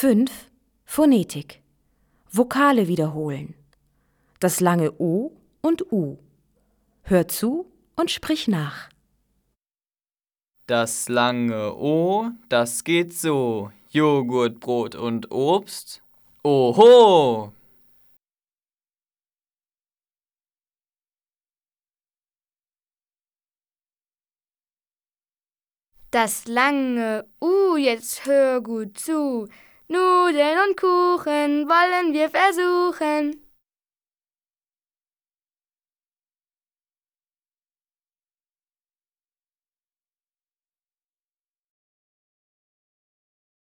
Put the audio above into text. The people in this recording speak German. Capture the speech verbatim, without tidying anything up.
fünf. Phonetik. Vokale wiederholen. Das lange O und U. Hör zu und sprich nach. Das lange O, das geht so. Joghurt, Brot und Obst. Oho! Das lange U, jetzt hör gut zu. Nudeln und Kuchen wollen wir versuchen.